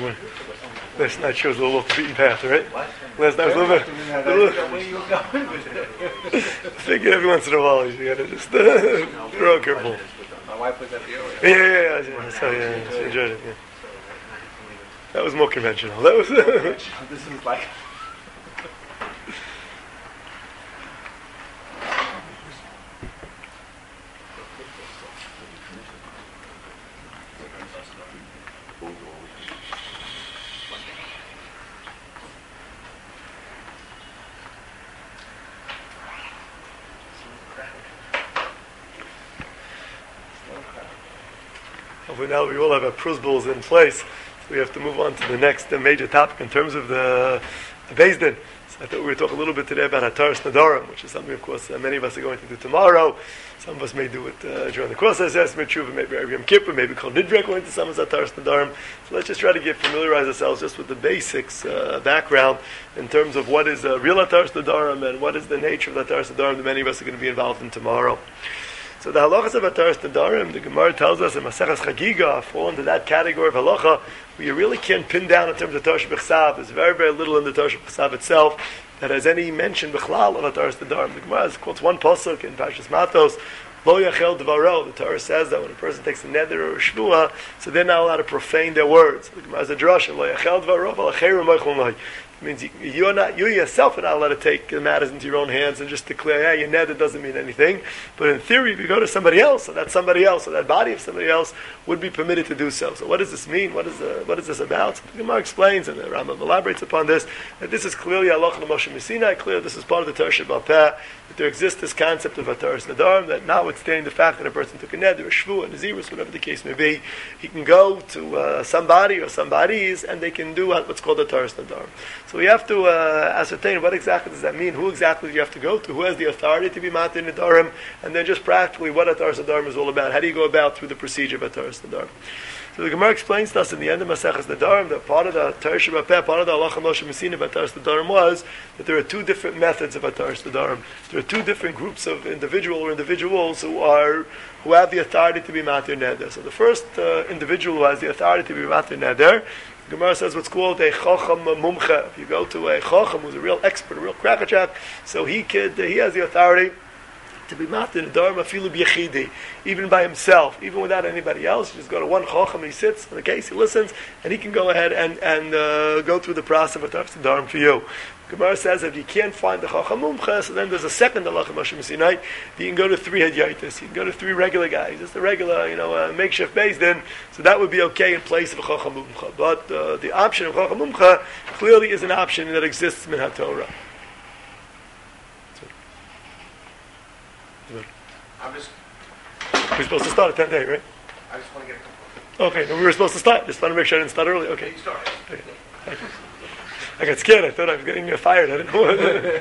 morning. Last night she was a little off the beaten path, right? Last night was a little bit. I figure every once in a while you gotta just throw a curveball. My wife was at the earlier. Yeah. So she enjoyed it. Yeah. That was more conventional. That was. This is like. Now we all have our prusbulls in place, so we have to move on to the next major topic in terms of the Beis Din. So I thought we would talk a little bit today about Hataras Nadarim, which is something, of course, many of us are going to do tomorrow. Some of us may do it during the process, maybe Yom Kippur, maybe called Nidre, going to some of Hataras Nadarim. So let's just try to familiarize ourselves just with the basics, background, in terms of what is real Hataras Nadarim and what is the nature of the Hataras Nadarim that many of us are going to be involved in tomorrow. So the halachas of Hataras Nadarim, the Gemara tells us in Maseches Chagiga, fall into that category of halacha where you really can't pin down in terms of Torah B'chsav. There's very, very little in the Torah B'chsav itself that has any mention b'chlal of Hataras Nadarim. The Gemara quotes one pasuk in Parshas Matos, Lo Yachel Devaro. The Torah says that when a person takes a neder or a shvua, so they're not allowed to profane their words. The Gemara has a drasha, Lo Yachel Devaro, V'lacheru Moichel Noi. It means you yourself are not allowed to take the matters into your own hands and just declare, your neder doesn't mean anything. But in theory, if you go to somebody else, or that somebody else, or that body of somebody else would be permitted to do so. So what does this mean? What is this about? So the Gemara explains, and the Rambam elaborates upon this, that this is clearly halacha l'Moshe Messina, clear this is part of the Torah Sheba'al Peh, that there exists this concept of Hataras Nadarim, that notwithstanding the fact that a person took a neder, a shvu, a nazirus, whatever the case may be, he can go to somebody or somebodies, and they can do what's called Hataras Nadarim. So we have to ascertain what exactly does that mean, who exactly do you have to go to, who has the authority to be Matir Nadarim, and then just practically what Hataras Nadarim is all about. How do you go about through the procedure of Hataras Nadarim? So the Gemara explains to us in the end of Maseches Nadarim that part of the Torah Sheba'al Peh, part of the Halacha Moshe Messina of Hataras Nadarim was that there are two different methods of Hataras Nadarim. There are two different groups of individuals who have the authority to be Matir Neder. So the first individual who has the authority to be Matir Neder, the Gemara says what's called a Chacham Mumcha. If you go to a Chacham who's a real expert, a real crackerjack, so he has the authority to be matir nadarim afilu b'yechidi, even by himself, even without anybody else. You just go to one chacham, he sits in the case, he listens, and he can go ahead and go through the process of Hataras Nadarim for you. Gemara says if you can't find the chacham mumcha, so then there's a second halacha Moshe Messina. You can go to three hedyaitis. You can go to three regular guys. Just a regular, makeshift Beis Din. So that would be okay in place of a chacham mumcha. But the option of chacham mumcha clearly is an option that exists in HaTorah. We're supposed to start at 10 days, right? I just want to get a couple. Okay, no, we were supposed to start. Just want to make sure I didn't start early. Okay. You start. Okay. Thank you. I got scared. I thought I was getting fired. I didn't know.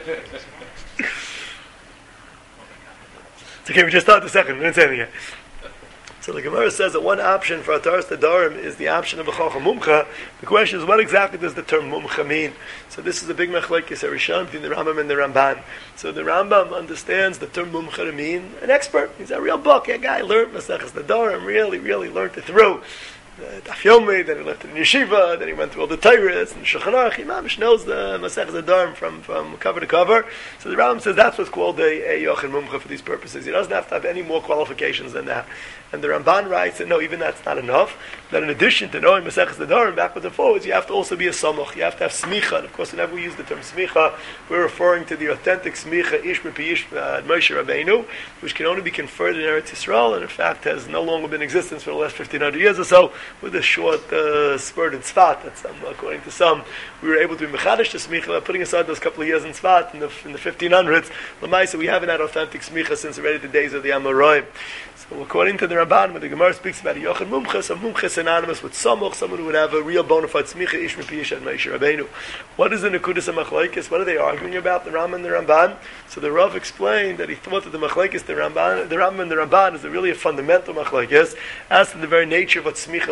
It's okay. We just started the second. We didn't say anything yet. So the Gemara says that one option for Hataras Nadarim is the option of a Chacham Mumcha. The question is, what exactly does the term Mumcha mean? So this is a big machlekes Rishon between the Rambam and the Ramban. So the Rambam understands the term Mumcha to mean an expert. He's a real book. A guy learned Maseches Nadarim, really learned it through. Daf Yomi, then he left it in Yeshiva, then he went through all the Teiras and Shulchan Aruch. He mamish knows the Maseches Nadarim from cover to cover. So the Rambam says that's what's called a Yochin Mumcha for these purposes. He doesn't have to have any more qualifications than that. And the Ramban writes that no, even that's not enough. That in addition to knowing Maseches Nadarim backwards and forwards, you have to also be a Samoch. You have to have Smicha. And of course, whenever we use the term Smicha, we're referring to the authentic Smicha Ish B'Piyish Moshe Rabbeinu, which can only be conferred in Eretz Yisrael, and in fact has no longer been in existence for the last 1,500 years or so, with a short spurt in Tzfat. That's according to some, we were able to be Mechadish to Smicha, putting aside those couple of years in Tzfat in the 1500s. L'maisa, we haven't had authentic Smicha since already the days of the Amoraim. So according to the Ramban, when the Gemara speaks about a Yochin Mumcha, so Mumcha is synonymous with Samoch, someone who would have a real bona fide Smicha, Ish M'Piyish and Moshe Rabbeinu. What is the Nekudas HaMachlekes? What are they arguing about, the Rambam and the Ramban? So the Rav explained that he thought that the Machlekes, the Rambam and the Ramban is really a fundamental Machlekes as to the very nature of what Smichas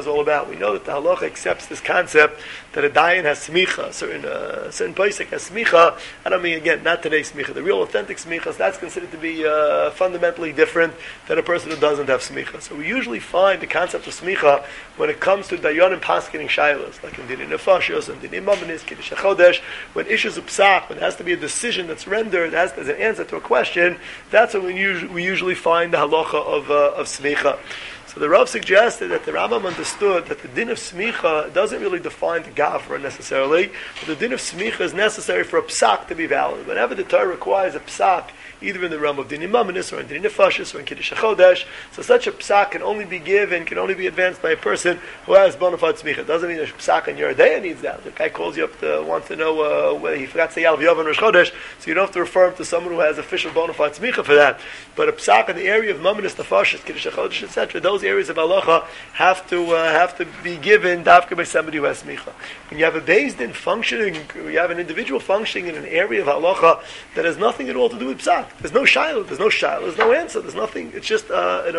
is all about. We know that the halacha accepts this concept that a dayan has smicha, certain posek has smicha. I don't mean, again, not today's smicha. The real authentic smichas, that's considered to be fundamentally different than a person who doesn't have smicha. So we usually find the concept of smicha when it comes to dayanim paskening shaylas, like in dinei nefashos and dinei mamanis, kiddush chodesh, when issues of psak, when it has to be a decision that's rendered as an answer to a question, that's when we usually find the halacha of smicha. So the Rav suggested that the Rambam understood that the din of smicha doesn't really define the gavra necessarily, but the din of smicha is necessary for a psak to be valid. Whenever the Torah requires a psak, either in the realm of dinei mamanis or in dinei nefashos or in kiddush chodesh, so such a psak can only be given, can only be advanced by a person who has bona fide smicha. It doesn't mean a psak on your day needs that. The guy calls you up to wants to know whether he forgot to say Yalav Yov on Rosh Chodesh, so you don't have to refer him to someone who has official bona fide smicha for that. But a psak in the area of mamanis, nefashos, kiddush chodesh, etc., those areas of halacha have to be given dafka by somebody who has smicha. When you have a beis din functioning, you have an individual functioning in an area of halacha that has nothing at all to do with psak. There's no shiloh, there's no answer, there's nothing. It's just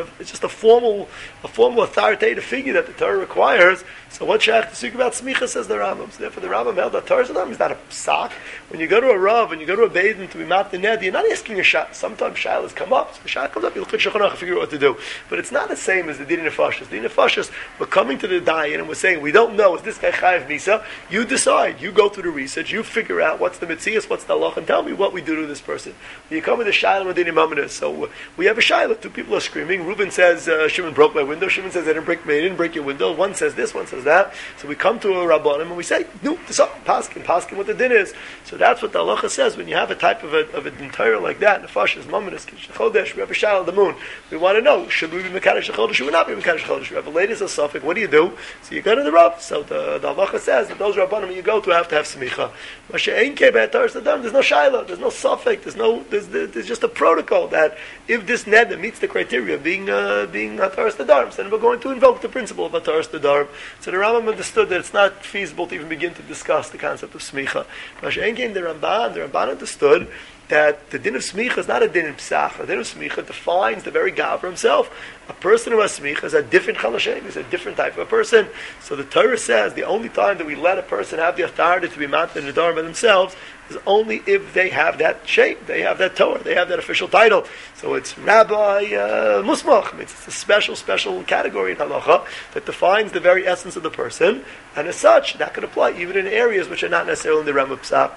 a formal authoritative figure that the Torah requires. So what shayach to speak about smicha, says the Rambam. So therefore the Rambam held that Torah is not a psak. When you go to a rav, when you go to a beis din to be mat the ned, you're not asking a shaylah. Sometimes shaylas come up. So shaylah comes up, you look at Shulchan Aruch and figure out what to do. But it's not the same as the dinei nefashos. The dinei nefashos, we're coming to the dayan and we're saying we don't know, is this guy chayav misa? You decide. You go through the research. You figure out what's the mitzias, what's the halach, and tell me what we do to this person. When you come with a shayla with dinei mamanis, so we have a shayla. Two people are screaming. Reuben says Shimon broke my window. Shimon says I didn't break your window. One says this, one says that. So we come to a rabbanim and we say, no, paskin what the din is. So that's what the halacha says. When you have a type of a Torah like that, nefashos, mamanis, kiddush chodesh, we have a shayla the moon. We want to know, should we be mekadosh chodesh? Should we not be mekadosh chodesh? We have a latest of suffix. What do you do? So you go to the Rav. So the halacha says that those rabbanim you go to have smicha. There's no shayla, there's no suffix, there's just a protocol that if this neder meets the criteria of being hataras nedarim, then we're going to invoke the principle of hataras nedarim. So the Rambam understood that it's not feasible to even begin to discuss the concept of smicha. The Ramban understood that the din of smicha is not a din in psach. The din of smicha defines the very God for himself. A person who has smicha is a different chalashem. He's a different type of a person. So the Torah says the only time that we let a person have the authority to be mounted in the Nedarim by themselves is only if they have that shape, they have that Torah, they have that official title. So it's Rabbi Musmach. It's a special category in halacha that defines the very essence of the person, and as such, that can apply even in areas which are not necessarily in the realm of psach.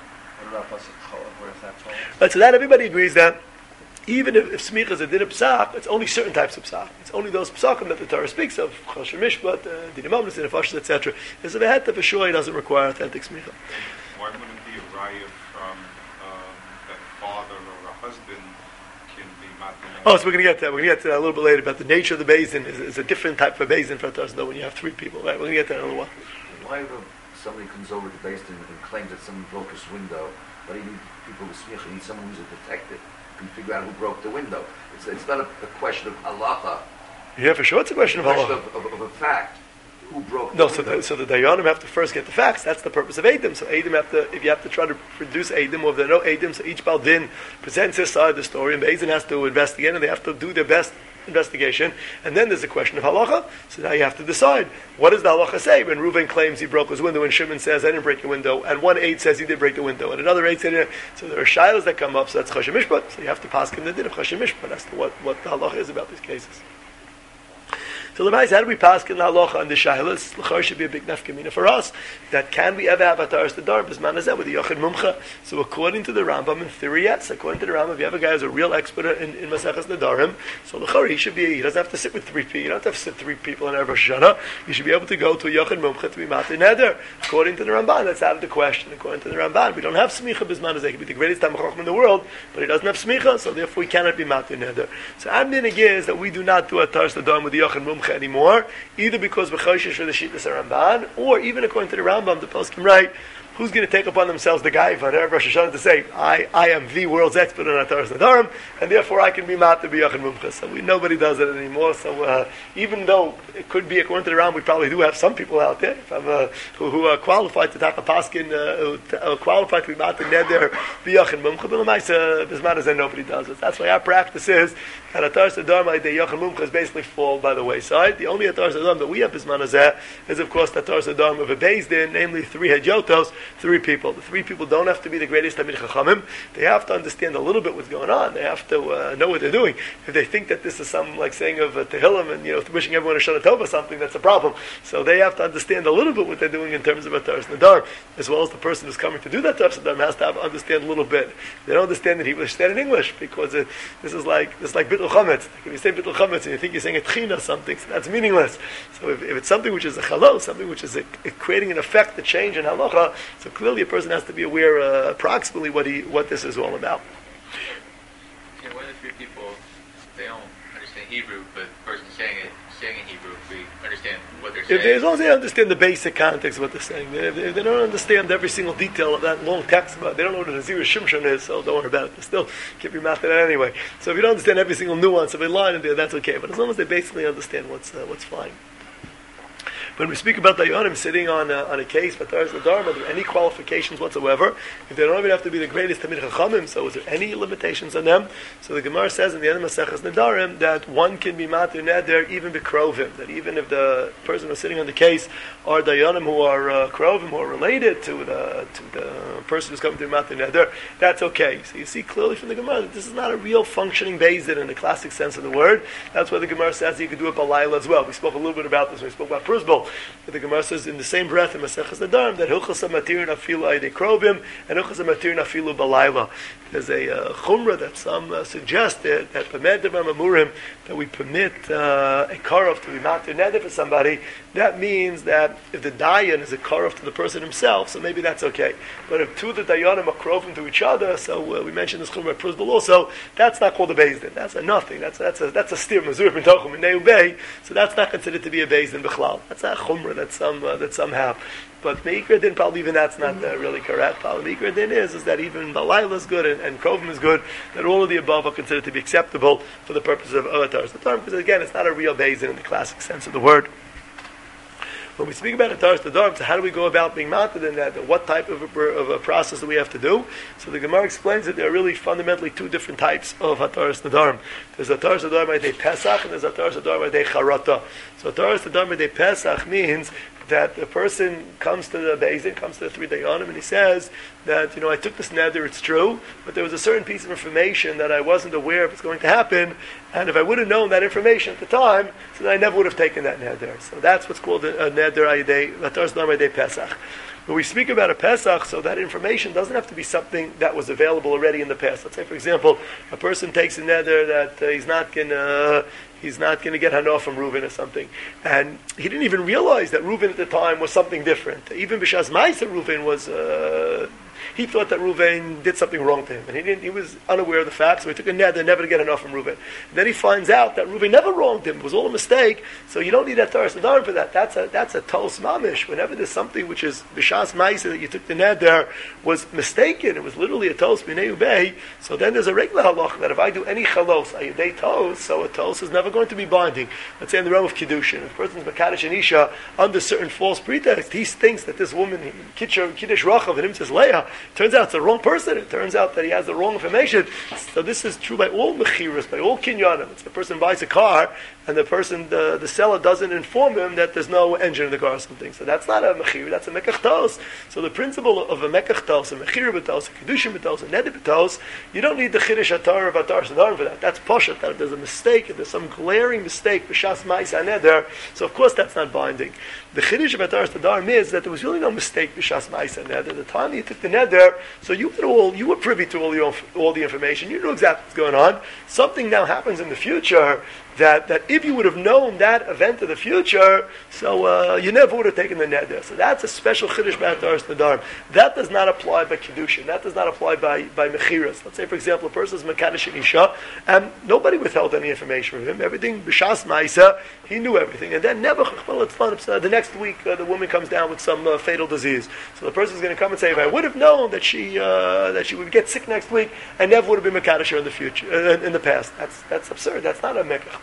But so that everybody agrees that even if smicha is a din of psach, it's only certain types of psach. It's only those psachim that the Torah speaks of, choshen mishpat, dinei mamanis, dinei nefashos, etc. There's a veheta for sure, he doesn't require authentic smicha. Why wouldn't it be a raya from that father or a husband can be matneh? Oh, so we're going to get to that. We're going to get to that a little bit later about the nature of the beis din is a different type of beis din for us, though, when you have three people. Right? We're going to get to that in a little while. Why would somebody comes over to the beis din and claims that someone broke his window, but he needs people with smicha, he needs someone who's a detective who can figure out who broke the window. It's not a question of halacha. Yeah, for sure it's a question of halacha. Of a fact. Who broke the window. So the dayanim have to first get the facts. That's the purpose of Eidim. So Eidim if you have to try to produce Eidim, or if there are no Eidim, so each Baldin presents his side of the story, and the Eidim has to investigate, and they have to do their best investigation, and then there's a question of halacha. So now you have to decide, what does the halacha say when Reuven claims he broke his window and Shimon says I didn't break your window, and one aide says he did break the window, and another aide said so there are shilas that come up, so that's choshen mishpat. So you have to pass him the din of choshen mishpat. That's what the halacha is about these cases. So the how do we pass in the halacha on the shaylas? L'chor should be a big nafkamina for us. That can we ever have hataras nedarim b'zman hazeh with the yochid mumcha? So according to the Rambam, in theory, yes. According to the Rambam, if you have a guy who's a real expert in maseches nedarim, so l'chor he doesn't have to sit with three people. You don't have to sit three people in Erev Rosh Hashanah. You should be able to go to a yochid mumcha to be matir neder. According to the Ramban, that's out of the question. According to the Ramban, we don't have smicha b'zman hazeh. He could be the greatest talmid chacham in the world, but he doesn't have smicha, so therefore we cannot be matir neder. So our minhag is that we do not do hataras nedarim with the yochid mumcha anymore, either because we're choshesh for the shittas Ramban, or even according to the Rambam, the poskim write, who's going to take upon themselves the guy for Erev Rosh Hashanah to say, I am the world's expert on Ataras Nadarim, and therefore I can be Mata B'Yachin Mumcha. So nobody does it anymore. So even though it could be, according to the Ram, we probably do have some people out there who are qualified to take a paskin, qualified to be Mata Neder B'Yachin Mumcha, but L'maisa, Bisman and nobody does it. That's why our practice is that Ataras Nadarim like the Yachin Mumcha is basically fall by the wayside. The only Ataras Nadarim that we have Bisman is of course the Ataras Nadarim of a Beis Din, namely 3 Hedyotos, 3 people. The 3 people don't have to be the greatest Talmid Chachamim. They have to understand a little bit what's going on. They have to know what they're doing. If they think that this is some like saying of Tehillim and wishing everyone a Shana Tova something, that's a problem. So they have to understand a little bit what they're doing in terms of Ataras Nadarim, as well as the person who's coming to do that Ataras Nadarim has to understand a little bit. They don't understand in Hebrew, they understand in English, because this is like Bittul Chametz. Like if you say Bittul Chametz and you think you're saying a Tchina something, so that's meaningless. So if it's something which is a Chalo, something which is creating an effect, a change in halacha, so clearly a person has to be aware approximately what this is all about. One of the 3 people, they don't understand Hebrew, but the person saying in Hebrew, we understand what they're saying. As long as they understand the basic context of what they're saying. If they don't understand every single detail of that long text, but they don't know what a Nazir Shimshon is, so don't worry about it. They still keep your mouth in it anyway. So if you don't understand every single nuance of a line in there, that's okay. But as long as they basically understand what's flying. When we speak about Dayanim sitting on a case for Ataras Nadarim, are there any qualifications whatsoever? If they don't even have to be the greatest Talmid Chachamim, so is there any limitations on them? So the Gemara says in the end of Maseches Nadarim that one can be Matir Neder even B'Krovim, that even if the person who's sitting on the case are Dayanim who are Krovim, who are related to the person who's coming to Matir Neder, that's okay. So you see clearly from the Gemara that this is not a real functioning Beis Din in the classic sense of the word. That's why the Gemara says you could do it Balayla as well. We spoke a little bit about this when we spoke about Prusbul. But the Gemara says in the same breath in Maseches Nadarim that Hilchas HaMatir Nafilu Aydei Krovim and Hilchas HaMatir Nafilu Balayla. There's a chumrah that some suggested that B'med Devar Mamurim that we permit a karov to be Matir Neder for somebody. That means that if the dayan is a karov to the person himself, so maybe that's okay. But if 2 of the dayanim are krovim to each other, so we mentioned this chumrah Prusbul also, that's not called a Beis Din. That's a nothing. That's a stir mazur min tochum in neubei. So that's not considered to be a Beis Din b'chlal. That's a chumrah that some have. But Meikra Din, probably even that's not really correct. Probably Meikra Din is that even Balayla is good and Krovim is good, that all of the above are considered to be acceptable for the purpose of Ataras Nadarim, because again, it's not a real Beis Din in the classic sense of the word. When we speak about Ataras Nadarim, so how do we go about being mounted in that? What type of a process do we have to do? So the Gemara explains that there are really fundamentally 2 different types of Ataras Nadarim. There's Ataras Nadarim Aydei Pesach and there's Ataras Nadarim Aydei Charata. So Ataras Nadarim Aydei Pesach means that the person comes to the Beis Din, comes to the 3 Dayanim, and he says that, I took this neder, it's true, but there was a certain piece of information that I wasn't aware of it's going to happen, and if I would have known that information at the time, so then I never would have taken that neder. So that's what's called a neder Aydei, Ataras Nadarim Aydei Pesach. When we speak about a Pesach, so that information doesn't have to be something that was available already in the past. Let's say, for example, a person takes a neder that he's not going to get Hanoah from Reuven or something. And he didn't even realize that Reuven at the time was something different. Even B'Shas Ma'aseh Reuven was... he thought that Reuven did something wrong to him, and he was unaware of the fact, so he took a neder never to get enough from Reuven. And then he finds out that Reuven never wronged him, it was all a mistake, so you don't need that Ataras Nadarim for that. That's a tos mamish. Whenever there's something which is b'shas ma'aseh that you took the neder was mistaken, it was literally a tos b'nei ubei, so then there's a regular halach that if I do any chalos, ayudei tos, so a tos is never going to be binding. Let's say in the realm of Kiddushin, if a person's Mekadosh and Isha under certain false pretext, he thinks that this woman, Kiddush Rachav, and him says Leah, turns out it's the wrong person. It turns out that he has the wrong information. So this is true by all mechiras, by all kinyanim. It's the person buys a car and the person, the seller doesn't inform him that there's no engine in the car or something. So that's not a mechir, that's a mekach tos. So the principle of a mekach tos, a mechir b'tos, a kedushin b'tos, a neder b'tos, you don't need the chiddush atar of Ataras Nadarim for that. That's poshet. That if there's a mistake, if there's some glaring mistake, b'shas ma'aseh neder, so of course that's not binding. The chiddush of Ataras Nadarim is that there was really no mistake b'shas ma'aseh neder. The time you took the neder, neder, so you were privy to all the information. You knew exactly what's going on. Something now happens in the future that if you would have known that event of the future, so you never would have taken the neder. So that's a special chiddush by Hataras Nedarim. That does not apply by Kiddushin. That does not apply by Mechiras. Let's say, for example, a person is Mekadosh an Isha, and nobody withheld any information from him. Everything, B'shas Ma'isa, he knew everything. And then never, well, it's fun. The next week, the woman comes down with some fatal disease. So the person is going to come and say, if I would have known that she would get sick next week, I never would have been Mekadosh in the future, in the past. That's absurd. That's not a Mekach.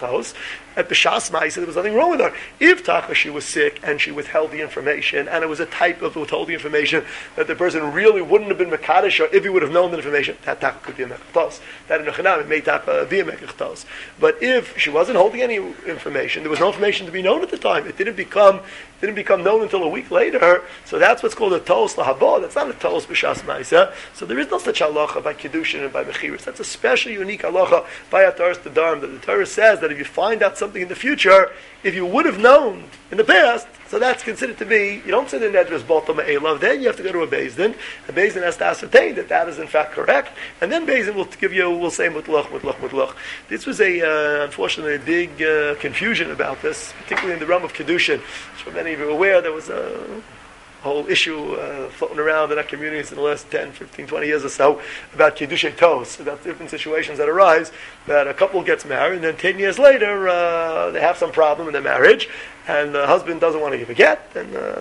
At B'shas Ma'isa, there was nothing wrong with her. If Taka she was sick and she withheld the information, and it was a type of withholding information that the person really wouldn't have been Mekadosh if he would have known the information, that Taka could be a Mekach. That in Nechanam, it may Taka be a Mekach. But if she wasn't holding any information, there was no information to be known at the time. It didn't become known until a week later. So that's what's called a Tos Lahabo. That's not a Tos B'shas Ma'isa. So there is no such halacha by Kiddushin and by Mechiris. That's a special, unique halacha by Hataras Nedarim, that the Torah says that if you find out something in the future, if you would have known in the past, so that's considered to be, you don't say the Nedras Balta Ma'elav, then you have to go to a Beis Din. A Beis Din has to ascertain that is in fact correct, and then Beis Din will say Mutloch. This was unfortunately a big confusion about this, particularly in the realm of Kiddushin. So many of you are aware, there was a whole issue floating around in our communities in the last 10, 15, 20 years or so about Kiddushay Tos, about different situations that arise, that a couple gets married, and then 10 years later they have some problem in their marriage, and the husband doesn't want to give a get, and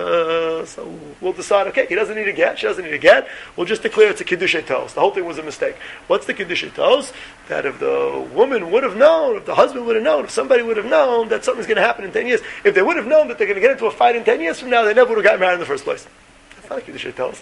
so we'll decide, okay, he doesn't need a get, she doesn't need a get, we'll just declare it's a Kiddushay Tos. The whole thing was a mistake. What's the Kiddushay Tos? That if the woman would have known, if the husband would have known, if somebody would have known that something's going to happen in 10 years, if they would have known that they're going to get into a fight in 10 years from now, they never would have gotten married in the first place. That's not a Kiddushay Tos.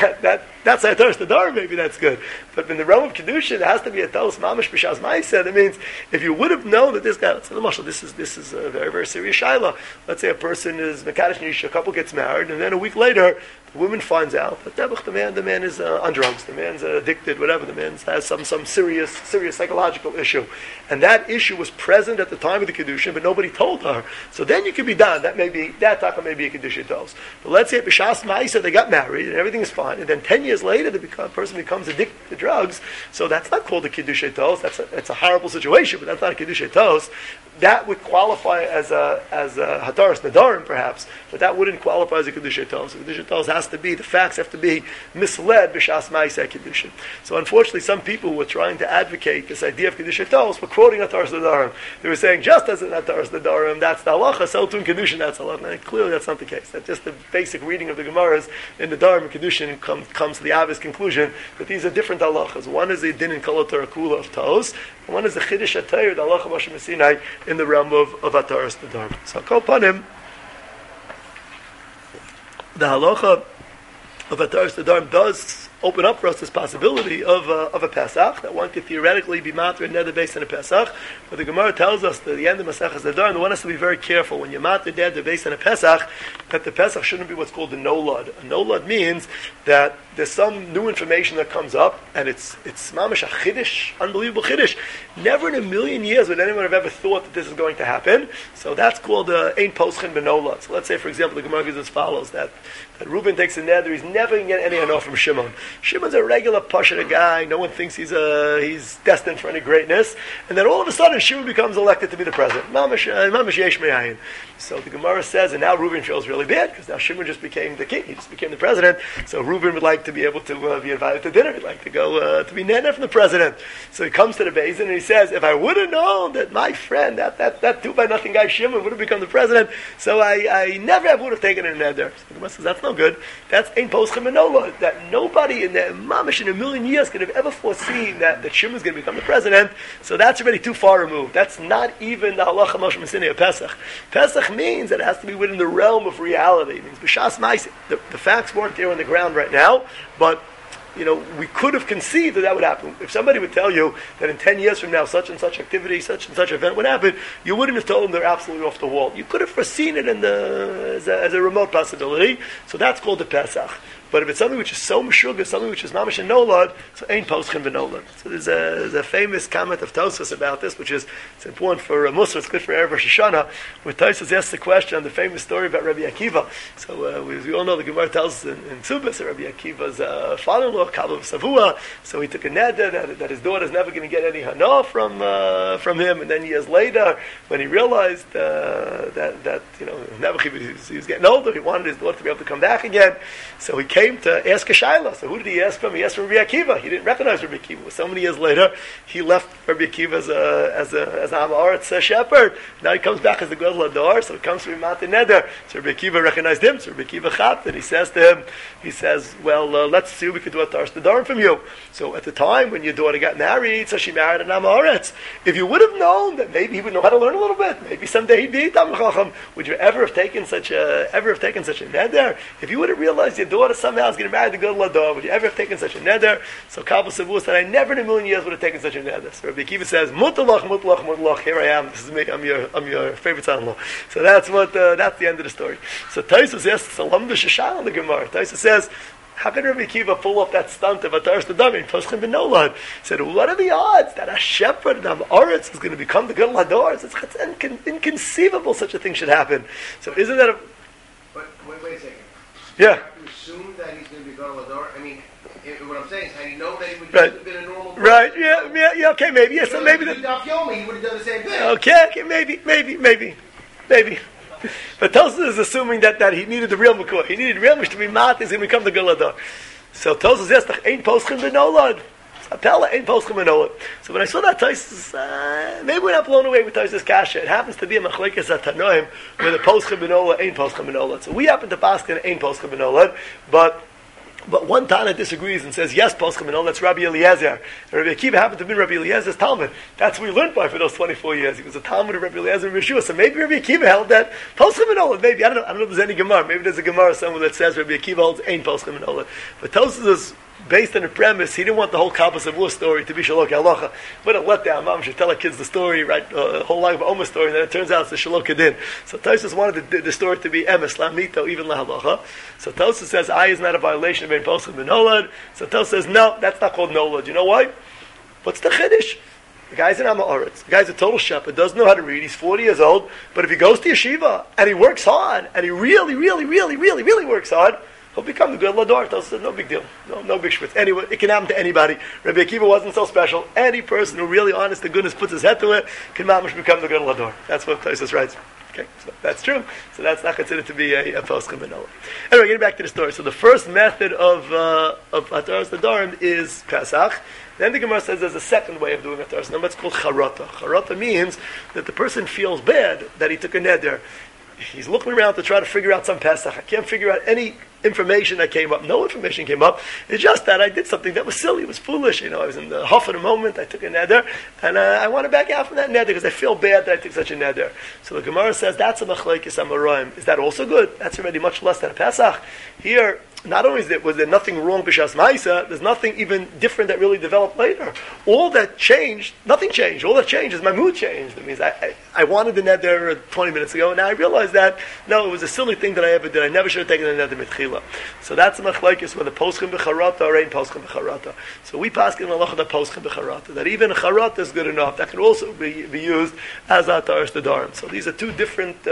That's a Hataras Nedarim, maybe that's good. But in the realm of Kiddushin, there has to be a Tos Mamash B'shas Ma'isa. That means if you would have known that this guy, let's say the Mashal, this is a very, very serious shaila. Let's say a person is Mekadosh Nisha, a couple gets married, and then a week later, the woman finds out that the man is on drugs, the man's addicted, whatever, the man has some serious psychological issue. And that issue was present at the time of the Kiddushin, but nobody told her. So then you could be done. That taka may be a Kiddushin Tos. But let's say at B'shas Ma'isa they got married and everything is fine, and then 10 years later the person becomes addicted to drugs, so that's not called a Kiddushin Tos. That's a horrible situation, but that's not a Kiddushin Tos. That would qualify as a Hataras Nedarim perhaps, but that wouldn't qualify as a Kiddushin Tos. Kiddushin Tos the facts have to be misled b'shas ma'aseh Kiddushin. So unfortunately, some people were trying to advocate this idea of Kiddushin Tos were quoting Hataras Nedarim. They were saying, just as in Hataras Nedarim, that's the halacha, so too in Kiddushin, that's halacha. And clearly that's not the case. That's just the basic reading of the Gemaras in the Darim and Kiddushin comes to the obvious conclusion that these are different halachas. One is the din in Kol Torah Kula of Tos, and one is the Chiddush HaTorah, the halacha Moshe Sinai, in the realm of Hataras Nedarim. So Kol Panim, the halacha of Hataras Nedarim does open up for us this possibility of a Pesach, that one could theoretically be matir and neder based on a Pesach. But the Gemara tells us that the end of Maseches Nedarim, the one has to be very careful when you matir neder based on a Pesach, that the Pesach shouldn't be what's called a nolad. A nolad means that there's some new information that comes up, and it's mamash a chiddush, unbelievable chiddush. Never in a million years would anyone have ever thought that this is going to happen. So that's called ein poschin benolad. So let's say, for example, the Gemara gives as follows, that Reuben takes a neder, he's never going to get any hanor from Shimon. Shimon's a regular pasha guy, no one thinks he's destined for any greatness, and then all of a sudden Shimon becomes elected to be the president. Mamash yesh me'ayin. So the Gemara says, and now Reuben feels really bad, because now Shimon just became the king, he just became the president, so Reuben would like to be able to be invited to dinner, he'd like to go to be nana from the president. So he comes to the Beis Din and he says, if I would have known that my friend, that do-by-nothing guy Shimon would have become the president, so I never would have taken a neder. So the Gemara says, that's no good. That's ein poschim benolad. That nobody in the mamash in a million years could have ever foreseen that Shimon's going to become the president. So that's already too far removed. That's not even the halacha Moshe Messini of Pesach. Pesach means that it has to be within the realm of reality. It means b'shas ma'aseh. The facts weren't there on the ground right now, but we could have conceived that would happen. If somebody would tell you that in 10 years from now, such and such activity, such and such event would happen, you wouldn't have told them they're absolutely off the wall. You could have foreseen it as a remote possibility. So that's called the Pesach. But if it's something which is so meshugah, something which is mamash and nolad, so ain't poschin v'nolad. So there's a famous comment of Tosfos about this, which is it's important for Musar, it's good for Erev Rosh Hashanah, where Tosfos asks the question on the famous story about Rabbi Akiva. So we all know the Gemara tells us in Ksubas that Rabbi Akiva's father-in-law, Kalav Savua, so he took a neder that his daughter's never going to get any hana from him, and then years later, when he realized that he was getting older, he wanted his daughter to be able to come back again, so he came to ask a shayla. So who did he ask from? He asked from Rabbi Akiva. He didn't recognize Rabbi Akiva. So many years later, he left Rabbi Akiva as an Amaretz shepherd. Now he comes back as the Gadol Hador, so he comes to Matan Neder. So Rabbi Akiva recognized him. So Rabbi Akiva chapped, and he says to him, well, let's see if we could do a Tarsh Nedarim from you. So at the time when your daughter got married, so she married an Amaretz. If you would have known that maybe he would know how to learn a little bit, maybe someday he'd be a Talmid Chacham, would you ever have taken such a neder? If you would have realized your daughter somehow is going to marry the Gadol Hador, would you ever have taken such a neder? So Kabbalah Savua said, I never in a million years would have taken such a neder. So Rabbi Akiva says, mutalach, here I am. This is me. I'm your favorite son-in-law. So that's the end of the story. So Tosfos asks Salam B'Shashal in the Gemara. Tosfos says, how can Rabbi Akiva pull up that stunt of Ataras Nedarim, Poschin v'nolad? He said, what are the odds that a shepherd in Amaretz is going to become the Gadol Hador? It's inconceivable such a thing should happen. So isn't that a... But wait a second. Yeah. You have to assume that he's going to be Gadol Hador? I mean, what I'm saying is, had he known that he would have been a normal person, right, yeah, okay, maybe, yes, so maybe... He would have done the same thing. Okay, maybe. But Tosfos is assuming that he needed the real Makor. He needed real Mish to be Mat, he's going to become the Gadol Hador. So Tosfos says, ain't Poschin v'nolad. Apella ain't Poschin v'nolad. So when I saw that Tosfos, maybe we're not blown away with Tosfos Kasha. It happens to be a Machlekes Tanoim where the Poschin v'nolad ain't Poschin v'nolad. So we happen to pass in ain't Poschin v'nolad, but one Tana disagrees and says, yes, Poschin v'nolad, that's Rabbi Eliezer. And Rabbi Akiva happened to be Rabbi Eliezer's Talmud. That's what we learned by for those 24 years. He was a Talmud of Rabbi Eliezer and Yeshua. So maybe Rabbi Akiva held that Poschin v'nolad. Maybe, I don't know if there's any Gemara. Maybe there's a Gemara somewhere that says Rabbi Akiva holds ain't Poschin v'nolad. But Tosfos is based on the premise, he didn't want the whole Kabbalah Savua story to be Shalok Halacha. But a letdown. Mom should tell her kids the story, right? The whole life of Oma story, and then it turns out it's the Shalok Kedin. So Tosfos wanted the story to be Emes, Lamito, even La Halacha. So Tosfos says, is not a violation of being Poschin v'nolad. So Tosfos says, no, that's not called Nolad. You know why? What's the Chiddush? The guy's an Amaretz. The guy's a total shepherd, doesn't know how to read. He's 40 years old. But if he goes to yeshiva, and he works hard, and he really works hard, he'll become the Gadol Hador. Tosfos no big deal. No big schwitz. Anyway, it can happen to anybody. Rabbi Akiva wasn't so special. Any person who really honest to goodness puts his head to it can mamash become the Gadol Hador. That's what Tosfos writes. Okay, so that's true. So that's not considered to be a Poschin v'nolad. Anyway, getting back to the story. So the first method of Ataras Nedarim is Pesach. Then the Gemara says there's a second way of doing Ataras Nedarim. It's called Charata. Charata means that the person feels bad that he took a neder. He's looking around to try to figure out some Pesach. I can't figure out any information that came up. No information came up. It's just that I did something that was silly. It was foolish. I was in the huff of the moment. I took a neder, and I want to back out from that neder because I feel bad that I took such a neder. So the Gemara says that's a machlekes amoraim. Is that also good? That's already much less than a Pesach. Here, not only was there nothing wrong b'shas ma'isa, there's nothing even different that really developed later. All that changed, nothing changed. All that changed is my mood changed. That means I wanted the neder 20 minutes ago, and now I realized that, no, it was a silly thing that I ever did. I never should have taken the neder mitchila. So that's a machlekes whether poschim b'charata or ain't poschim b'charata. So we pass in halacha that poschim b'charata, that even a charata is good enough. That can also be used as Ataras Nedarim. So these are two different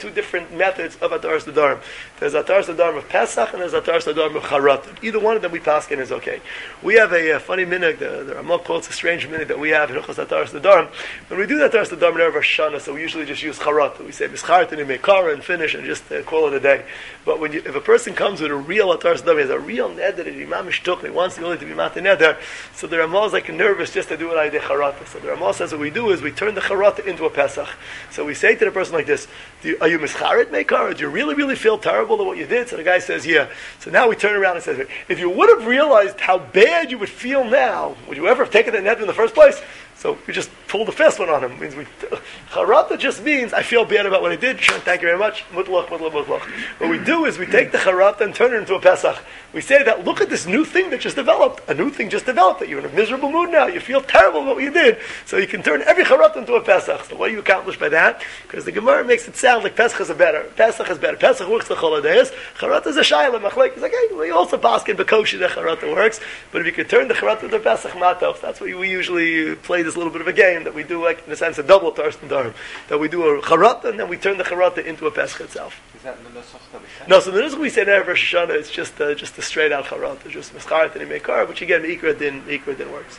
methods of Ataras Nedarim. There's Ataras Nedarim of Pesach and there's Ataras Nedarim of Charata. Either one of them we pass in is okay. We have a funny minhag, the Ramah calls it a strange minhag that we have in Ataras Nedarim. When we do that Ataras Nedarim in Erev Rosh Hashanah, so we usually just use Charata. We say Mischartin and Mekara and finish and just call it a day. But if a person comes with a real Ataras Nedarim, he has a real neder that Imam Mishtuk, and he wants to go to be Matan Neder, so the Ramah is like nervous just to do an idea Charata. So the Ramah says what we do is we turn the Charata into a Pesach. So we say to the person like this, are you Mischarit Mekara? Do you really feel terrible at what you did? So the guy says, yeah. So now we turn around and says, if you would have realized how bad you would feel now, would you ever have taken the neder in the first place? So we just pulled the first one on him. It means charata just means I feel bad about what I did. Sure, thank you very much. Mutlach. What we do is we take the charata and turn it into a Pesach. We say that look at this new thing that just developed. A new thing just developed that you're in a miserable mood now. You feel terrible about what you did. So you can turn every charata into a Pesach. So what do you accomplish by that? Because the Gemara makes it sound like Pesach is better. Pesach is better. Pesach works the holidays. Charata is a shayla. Machlek is like, hey, we also paskin b'kosher that charata works. But if you could turn the charata into Pesach matos, that's what we usually play this little bit of a game that we do, like in a sense a double Taras Nedarim. That we do a charata and then we turn the charata into a Pesach itself. Is that in the nusach that we said? No, so the nusach we say in Erev Rosh Hashanah is just a straight out charata, just mischaret and imekar, which again Ikra din works.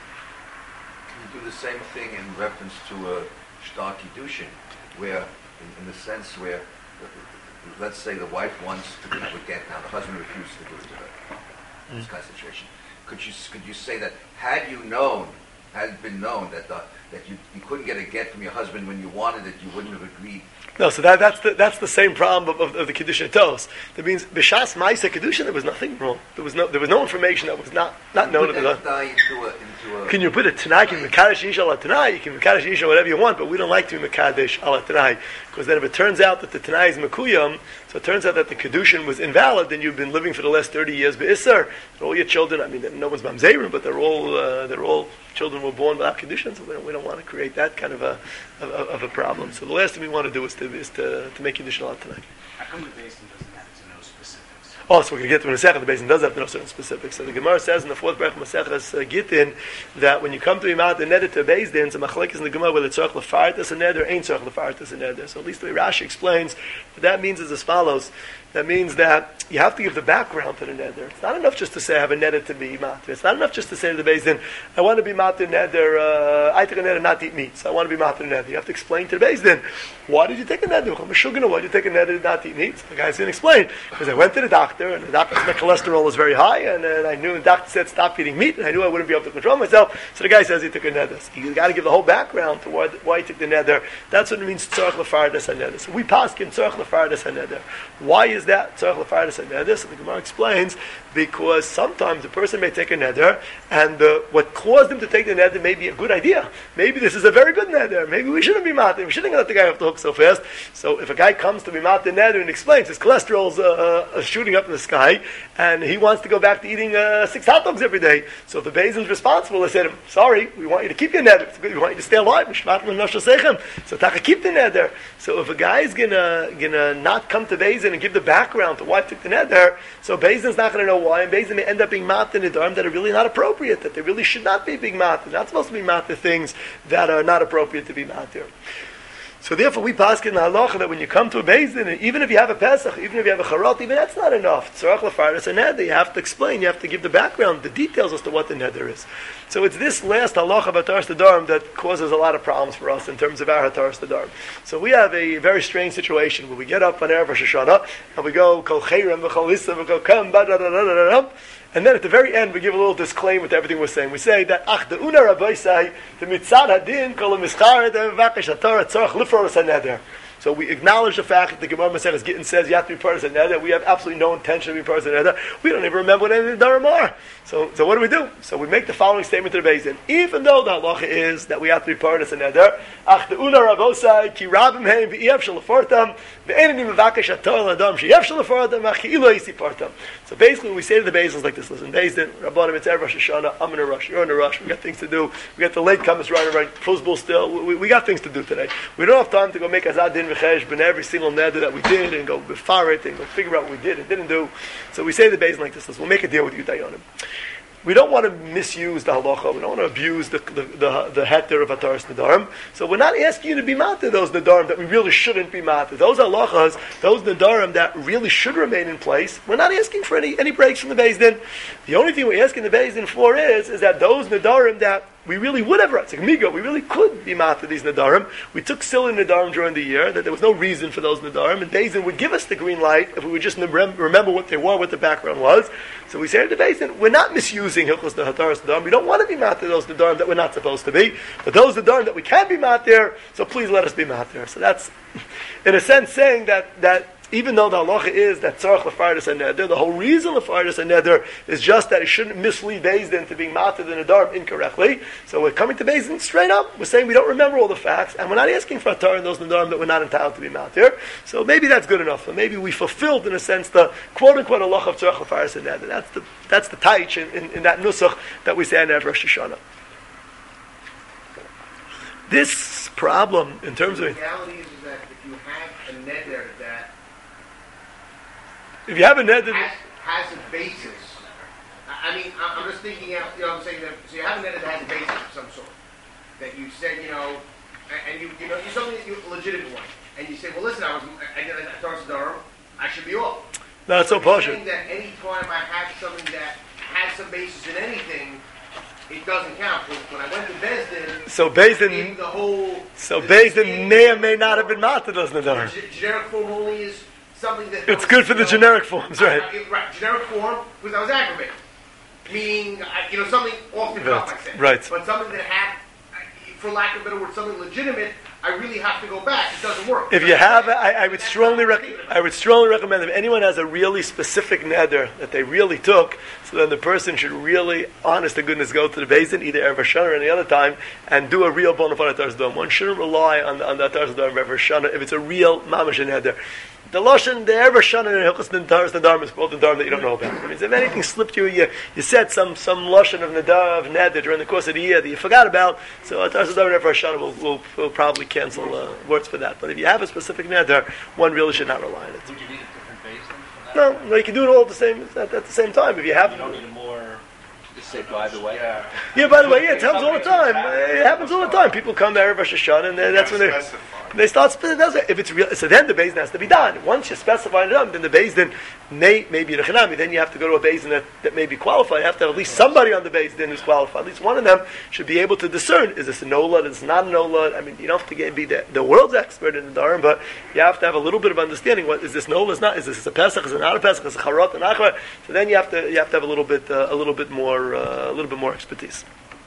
Can you do the same thing in reference to a shtar kiddushin, where in the sense where let's say the wife wants to have a get now, the husband refuses to give it to her. This kind of situation. Could you say that had it been known that you couldn't get a get from your husband when you wanted it, you wouldn't have agreed? No, so that's the same problem of the Kiddushin Tos. That means b'shas ma'aseh Kiddushin there was nothing wrong. There was no information that was not known at the time. Can you put a Tanai? You can Mekadesh Isha ala Tanai. You can Mekadesh Isha whatever you want, but we don't like to be Mekadesh ala Tanai because then if it turns out that the Tanai is Mekuyam, so it turns out that the Kiddushin was invalid, then you've been living for the last 30 years be'Isser. All your children, I mean, no one's Mamzerim, but they're all children were born without Kiddushin, so we don't want to create that kind of a problem. So the last thing we want to do is to make Kiddushin ala Tanai. How come the Beis Din doesn't have to know specifics? Oh, so we're going to get to in a second. The Beis Din does have to know certain specifics. So the Gemara says in the fourth Berach Maseches Gittin that when you come to Imat the Neder to Beis Din, so Machlekes in the Gemara whether it's tzarich lefartas a neder or ain't tzarich lefartas a neder. So at least the way Rashi explains, what that means is as follows. That means that you have to give the background to the neder. It's not enough just to say I have a neder to be matir. It's not enough just to say to the Beis Din, I want to be matir neder. I take a neder not to eat meat, so I want to be matir neder. You have to explain to the Beis Din, why did you take a neder? Why did you take a neder not to eat meat? So the guy's going to explain because I went to the doctor and the doctor said my cholesterol was very high, and I knew the doctor said stop eating meat, and I knew I wouldn't be able to control myself. So the guy says he took a neder. So you got to give the whole background to why he took the neder. That's what it means tzarich lefardas haneder. So we paskin tzarich lefardas haneder. Why is that tzarich lefardas haneder? So the Gemara explains because sometimes a person may take a neder, and what caused him to take the neder may be a good idea. Maybe this is a very good neder. Maybe we shouldn't be matir. We shouldn't let the guy off the hook so fast. So if a guy comes to be matir neder and explains his cholesterol's shooting up in the sky, and he wants to go back to eating 6 hot dogs every day. So if the Beis Din's responsible, they said, sorry, we want you to keep your neder. We want you to stay alive. So taka keep the neder. So if a guy is gonna not come to Beis Din and give the background to why he took the neder, so Beis Din's not going to know why, and Beis Din may end up being matir nedarim that are really not appropriate, that they really should not be being matir. They're not supposed to be matir things that are not appropriate to be matir. So therefore, we pass in the halacha that when you come to a Beis Din, even if you have a Pesach, even if you have a Charot, even that's not enough. Tzarich lefardas a neder. You have to explain, you have to give the background, the details as to what the neder is. So it's this last halacha of Taras Nedarim that causes a lot of problems for us in terms of our Taras Nedarim. So we have a very strange situation where we get up on Erev Rosh Hashanah and we go kol chayrim v'kol issa v'kol kam ba da da da da da. And then at the very end, we give a little disclaimer to everything we're saying. We say that ach de'una rabbeisai the mitzad hadin kol ha'mischaret v'vakesh haTorah tzarich lifros haneder. So we acknowledge the fact that the Gemara Maseches Gittin says you have to be part of the neder. We have absolutely no intention of being part of the neder. We don't even remember what any of the Nedarim are. So what do? So we make the following statement to the Beis Din. Even though the halacha is that we have to be part of the neder, ach de'una rabosai ki rabim heim v'iev shalafortam v'enim v'vakesh haTorah l'adam sheyev shalafortam v'chi'ilo yisi partam. So basically, we say to the Beis Din is like this: listen, Beis Din, Rabbanim, it's Erev Rosh Hashanah. I'm in a rush. You're in a rush. We got things to do. We got the late comers right. Prusbul still. We got things to do today. We don't have time to go make azad din v'chesh ben every single neder that we did and go before it and go figure out what we did and didn't do. So we say to the Beis Din like this: listen, we'll make a deal with you, Dayanim. We don't want to misuse the halacha. We don't want to abuse the heter of Taras Nedarim. So we're not asking you to be matir those Nedarim that we really shouldn't be matir. Those halachas, those Nedarim that really should remain in place, we're not asking for any breaks from the Beis Din. The only thing we're asking the Beis Din for is that those Nedarim that we really would have, it's like Migo, we really could be matir these Nedarim. We took Sil and Nedarim during the year, that there was no reason for those Nedarim, and Beis Din would give us the green light if we would just remember what they were, what the background was. So we say to the Beis Din, we're not misusing Hilchos the Taras Nedarim. We don't want to be matir those Nedarim that we're not supposed to be, but those Nedarim that we can be matir, so please let us be matir. So that's, in a sense, saying that even though the halacha is that tzarech lefardas and neder, the whole reason lefardas and neder is just that it shouldn't mislead Beis Din to being matir the nedarim incorrectly. So we're coming to Beis Din straight up. We're saying we don't remember all the facts, and we're not asking for a Torah in those nedarim that we're not entitled to be matir. So maybe that's good enough. So maybe we fulfilled, in a sense, the quote unquote halacha of tzarech lefardas and neder. That's the taich in that nusach that we say in Erev Rosh Hashanah. This problem, in terms of the reality is that if you have a neder that if you have a neder has a basis, I mean, I'm just thinking out. You know, I'm saying that. So you have a neder that has a basis of some sort that you said, and you something that you legitimate one, and you say, well, listen, I did a Torah Sadarim, I should be off. No, it's so partial. Saying that any time I have something that has some basis in anything, it doesn't count. When I went to Beis Din, so Beis Din, the whole Beis Din may or may not have been matir those nedarim. Generic form only is something that it's good for the generic forms, right? Right, generic form because I was aggravated, meaning something off the cuff, I said. Right. But something that had, for lack of a better word, something legitimate. I really have to go back. It doesn't work. If you have, I would strongly recommend if anyone has a really specific neder that they really took, so then the person should really, honest to goodness, go to the Beis Din, either Erev Hashanah or any other time, and do a real bona fide Torah Sadarim. One shouldn't rely on the Torah Sadarim Erev Hashanah if it's a real mamash neder. The lashon, the Erev Hashanah and Hilchos Nedarim is both Nedarim that you don't know about. It means if anything slipped you said some lashon of Neder during the course of the year that you forgot about, so Torah Sadarim and Erev Hashanah will probably cancel words for that. But if you have a specific Neder, one really should not rely on it. Would you need a different Beis Din for that? No, you can do it all at the same time. If you have, you don't need a more. Just say by the way. Yeah, by the way, it happens all the time. It happens all the time. People come to Erev Rosh Hashanah, and that's when they start specifying. If it's real, so then the Beis Din has to be done. Once you specify it, then the Beis Din may be a Chanami. Then you have to go to a Beis Din that may be qualified. You have to have at least somebody on the Beis Din who's qualified. At least one of them should be able to discern: is this a nolad? Is this not a nolad? I mean, you don't have to be the world's expert in the Dharam, but you have to have a little bit of understanding. What is this nolad? Is not? Is this a Pesach? Is it not a Pesach? Is it a Charot and Achra? So then you have to have a little bit more expertise.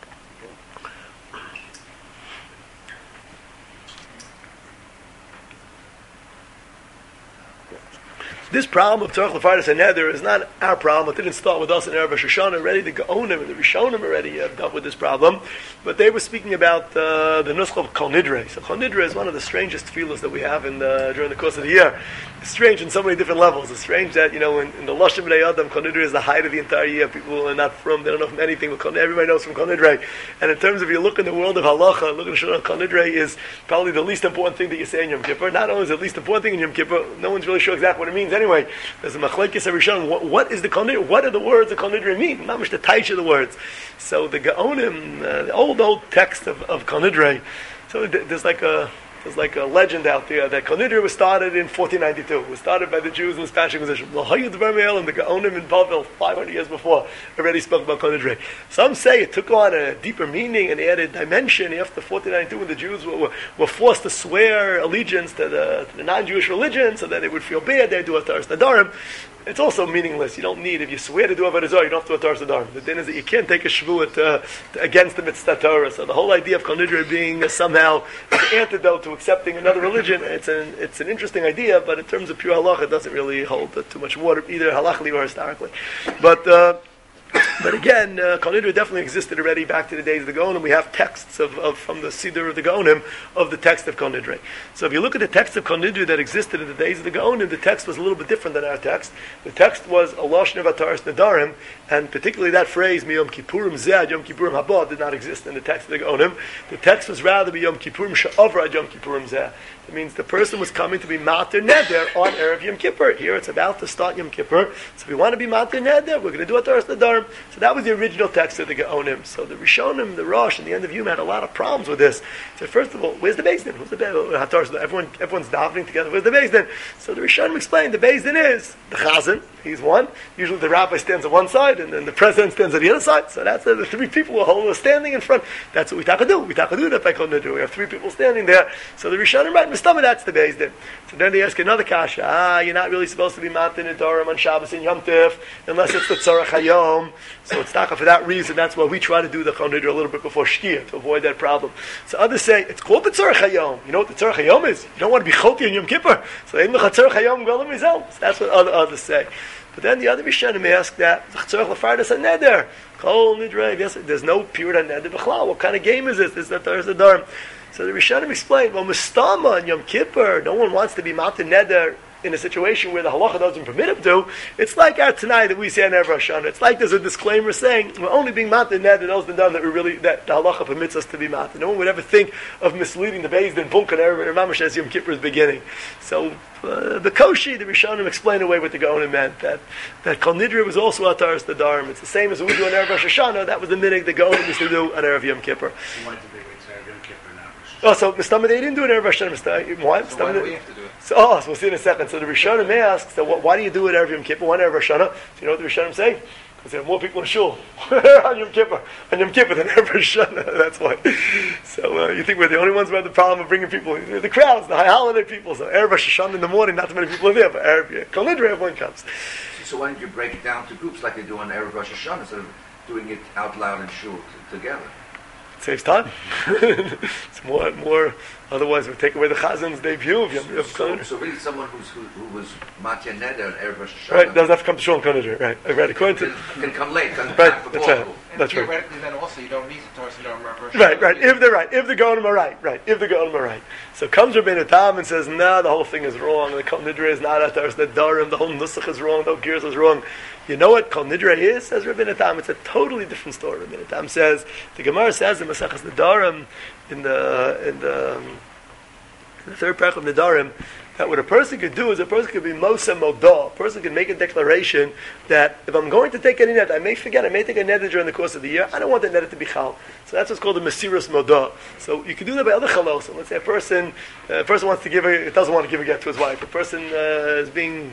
This problem of Tzarech Lefardas and Neder is not our problem. It didn't start with us in Erev Rosh Hashanah. Already the Gaonim and the Rishonim already dealt with this problem. But they were speaking about the Nusach of Kol Nidre. So Kol Nidre is one of the strangest tefillos that we have during the course of the year. It's strange in so many different levels. It's strange that, in the Lashon B'nai Adam, Kol Nidre is the height of the entire year. People are not from, they don't know from anything, but everybody knows from Kol Nidre. And in terms of you look in the world of Halacha, look at the Shulchan, Kol Nidre is probably the least important thing that you say in Yom Kippur. Not only is it the least important thing in Yom Kippur, no one's really sure exactly what it means anyway. There's a machlekes Rishon. What is the Kol Nidre? What are the words the Kol Nidre mean? Not much the taich of the words. So the Gaonim, the old text of Kol Nidre. So there's like a legend out there that Kol Nidre was started in 1492. It was started by the Jews in the Spanish Inquisition. The Gaonim in Bavel 500 years before already spoke about Kol Nidre. Some say it took on a deeper meaning and added dimension after 1492 when the Jews were forced to swear allegiance to the non-Jewish religion so that they would feel bad. They'd do a Taras Nadarim. It's also meaninless. You don't need, if you swear to do Avodah Zarah, you don't have to do a Taras Nadarim. The thing is that you can't take a shvuah against the mitzvah Torah. So the whole idea of Kol Nidre being somehow an antidote to accepting another religion, it's an interesting idea, but in terms of pure halacha, it doesn't really hold too much water, either halachically or historically. But again, Kol Nidre definitely existed already back to the days of the Gaonim. We have texts from the Siddur of the Gaonim of the text of Kol Nidre. So if you look at the text of Kol Nidre that existed in the days of the Gaonim, the text was a little bit different than our text. The text was a lashon of Ataras Nadarim, and particularly that phrase, Yom Kippurim Zeh Yom Kippurim Haba, did not exist in the text of the Gaonim. The text was rather Yom Kippurim She'avra Yom Kippurim Zeh. It means the person was coming to be Matir Neder on Erev Yom Kippur. Here it's about to start Yom Kippur. So if we want to be Matir Neder, we're going to do a Taras Nadarim. So that was the original text of the Gaonim. So the Rishonim, the Rosh, and the end of Yom had a lot of problems with this. So first of all, where's the Beis Din? Who's the Beis Din? Everyone's davening together. Where's the Beis Din? So the Rishonim explained the Beis Din is the Chazan, He's one. Usually the rabbi stands on one side, and then the president stands on the other side. So that's the three people who are standing in front. That's what we taka do. We taka do that by Kol Nidre. We have three people standing there. So the Rishonim write Mistama, that's the Beis Din. So then they ask another kasha. You're not really supposed to be Matan Nedarim on Shabbos and Yom Tif unless it's the Tzarech Hayom. So it's taka for that reason. That's why we try to do the Kol Nidre a little bit before Shkia to avoid that problem. So others say it's called the Tzarech Hayom. You know what the Tzarech Hayom is? You don't want to be Choti on Yom Kippur. So Tzarech Hayom Golam Rizal. So that's what others say. But then the other Rishonim ask that Tzarech Lefardas and Neder. Kol Nidre. There's no period on Neder B'chlal. What kind of game is this? This is the Thursday Dharm. So the Rishonim explain, well, Mustama on Yom Kippur, no one wants to be Matan Neder in a situation where the halacha doesn't permit him to. It's like our Tanai that we say on Erev Rosh Hashanah. It's like there's a disclaimer saying we're only being Matan Neder those been done that the halacha permits us to be Matan. No one would ever think of misleading the Beis Din Bunkan Erev Mamash as Yom Kippur's beginning. So the Koshi, the Rishonim explain away what the Gaonim meant, that Kol Nidre was also Ataras the Dharm. It's the same as we do on Erev Rosh Hashanah. That was the minhag the Gaonim used to do on Erev Yom Kippur. Oh, so Mistama, they didn't do an Erev Rosh Hashanah. Why? So why do we have to do it? So we'll see in a second. So the Rishonim may ask, so why do you do it Erev Yom Kippur, one Erev Rosh Hashanah? So you know what the Rishonim say? Because there are more people in shul on Yom Kippur than Erev Rosh Hashanah. That's why. So you think we're the only ones who have the problem of bringing people, the crowds, the high holiday people. So Erev Rosh Hashanah in the morning, not too many people are there, but Erev Kol Nidre, everyone comes. So why don't you break it down to groups like they do on Erev Rosh Hashanah instead of doing it out loud in shul together? Saves time. It's more. Otherwise, we take away the Chazan's debut of Yom Kippur. So really, someone who was Matya Neder and Erev Rosh Hashanah, right, doesn't have to come to shul and Kol Nidre. Right. According to can come late. Can right. That's right. That's right. Theoretically, then also you don't need to Torah Nedarim Rosh Hashanah. Right. If they're right, if the Gaonim are right. If the Gaonim are right. So comes Rabbeinu Tam and says, "No, the whole thing is wrong. The Kol Nidre is not Ataras Nedarim. The whole Nusach is wrong. The whole Gears is wrong." You know what Kol Nidre is? Says Rabbeinu Tam. It's a totally different story. Rabbeinu Tam says the Gemara says in Maseches Nedarim in the third parak of Nedarim, that what a person could do is a person could be Mosa Modah. A person could make a declaration that if I'm going to take any net, I may forget, I may take a net during the course of the year, I don't want that net to be chal. So that's what's called the Mesiras Modah. So you can do that by other chalos. So let's say a person wants to doesn't want to give a get to his wife. A person is being,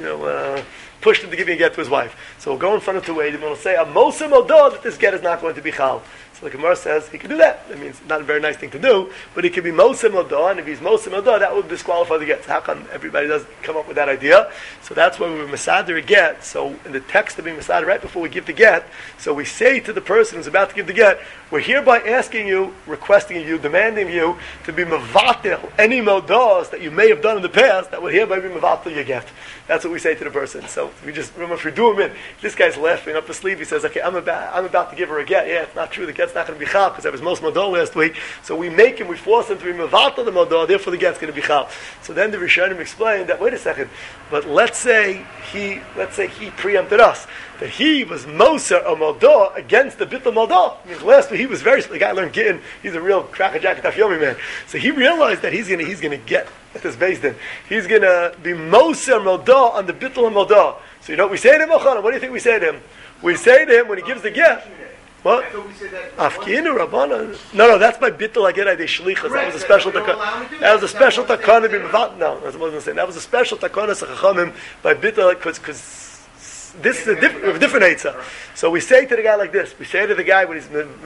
pushed into giving a get to his wife. So we'll go in front of Tuweidim and we'll say, a Mosa Modah, that this get is not going to be chal. So the Gemara says he can do that. I mean, it's not a very nice thing to do, but he can be Mosim Odah, and if he's Mosim Odah, that would disqualify the get. So how come everybody doesn't come up with that idea? So that's why we were Masader a get. So in the text of being Masader, right before we give the get, so we say to the person who's about to give the get, we're hereby asking you, requesting of you, demanding of you to be Mavatil, any Modas that you may have done in the past, that would hereby be Mavatil your get. That's what we say to the person. So we just remember if we do him in, this guy's laughing up his sleeve, he says, okay, I'm about to give her a get. Yeah, it's not true, the get's not going to be chal, because I was most modal last week. So we force him to be mevatel the modal, therefore the get's going to be chal. So then the Rishonim explained that, wait a second, but let's say he preempted us, that he was moser a modal against the bittul modal. I mean, last week he was the guy learned Gittin, he's a real cracker-jacket Dafyomi man. So he realized that he's going to get at this Beis Din. He's going to be moser modal on the bittul and modal. So you know what we say to him, Ochana? What do you think we say to him? We say to him when he gives the get, what? Afkinu Rabbana? No, that's by bittul I get at the shlichas. That was a special takana. That was a special takana. No, that's what I was going to say. That was a special takana sachachamim by bittul because this is a different eitzah. So we say to the guy like this. We say to the guy when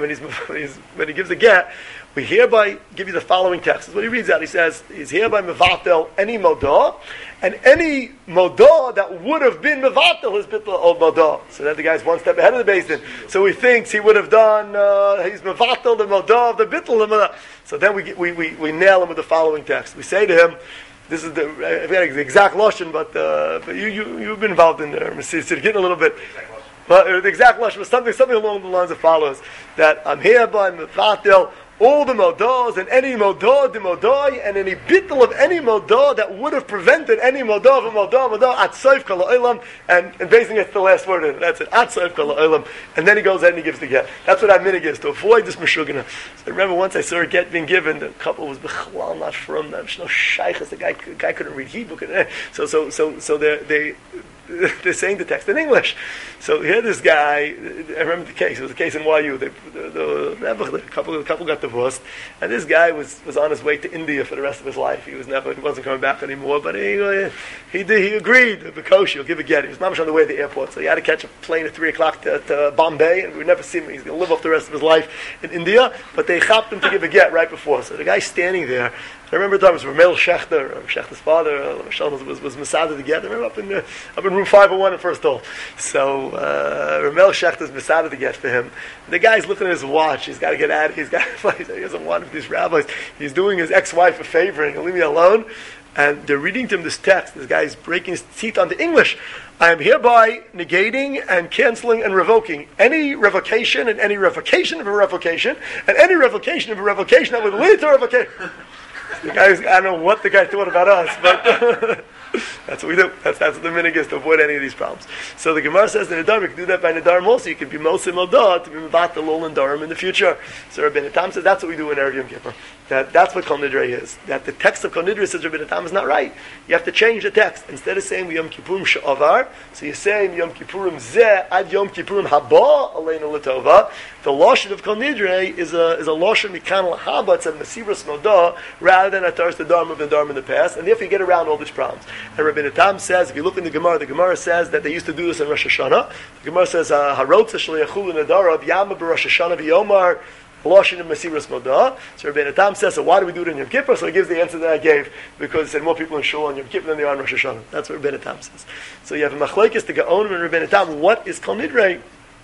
he gives the get, we hereby give you the following text. This is what he reads out. He says, he's hereby mevatel any modah, and any modah that would have been mevatel his bittul old modah. So then the guy's one step ahead of the Beis Din. So he thinks he would have done, he's mevatel the modah of the bittul the modah. So then we nail him with the following text. We say to him, this is the exact lashon, but you've been involved in there, so you're getting a little bit. But the exact lashon was something along the lines of follows: that I'm hereby mevatel all the modah and any modah, the modah, and any bittul of any modah that would have prevented any modah of a modah, at soif kol ha'olam, and basically it's the last word in it. That's it, at soif kol ha'olam. And then he goes ahead and he gives the get. That's what our minhag is, to avoid this meshugana. So I remember once I saw a get being given, the couple was b'chalal not from them, no shaychus, the guy couldn't read Hebrew. So they they're saying the text in English. So here this guy, I remember the case, it was a case in YU, the couple got divorced, and this guy was on his way to India for the rest of his life. He wasn't coming back anymore, but he agreed, Bikoshi, he'll give a get. He was mamash on the way to the airport, so he had to catch a plane at 3 o'clock to Bombay, and we would never see him. He's going to live off the rest of his life in India, but they chopped him to give a get right before. So the guy's standing there. I remember the time it was Ramel Schechter, Schechter's father, was Masada to get. I remember up in room 501 in First Hall. So Ramel Schechter's Masada to get for him. The guy's looking at his watch. He's got to get out. He doesn't want these rabbis. He's doing his ex-wife a favor and he'll leave me alone. And they're reading to him this text. This guy's breaking his teeth on the English. I am hereby negating and canceling and revoking any revocation and any revocation of a revocation and any revocation of a revocation that would lead to a revocation. The guy, I don't know what the guy thought about us, but that's what we do. That's what the minhag is, to avoid any of these problems. So the Gemara says in Nedarim, you can do that by Nedarim also. You can be Mosim Odah to be Mevat Lol and Darim in the future. So Rabbeinu Tam says that's what we do in Erev Yom Kippur. That's what Kol Nidre is. That the text of Kol Nidre says Rabbeinu Tam is not right. You have to change the text. Instead of saying Yom Kippurim She'avar, so you're saying Yom Kippurim Zeh Ad Yom Kippurim Haba Aleinu L'Tova. The lashon of Kol Nidre is a lashon Mikan L'Haba. It's a Mesiras Modah rather than a Taras Nedarim of Nedarim in the past, and therefore you get around all these problems. And Rabbeinu Tam says, if you look in the Gemara says that they used to do this in Rosh Hashanah. The Gemara says, Harotza Shliachul Nedarab Yama B'Rosh Hashanah V'Yomar Lashon of Mesiras Modah. So Rabbeinu Tam says, so why do we do it in Yom Kippur? So he gives the answer that I gave, because he said more people in Shul on Yom Kippur than they are in Rosh Hashanah. That's what Rabbeinu Tam says. So you have a machlekes to Gaonim and Rabbeinu Tam. What is Kol Nidre?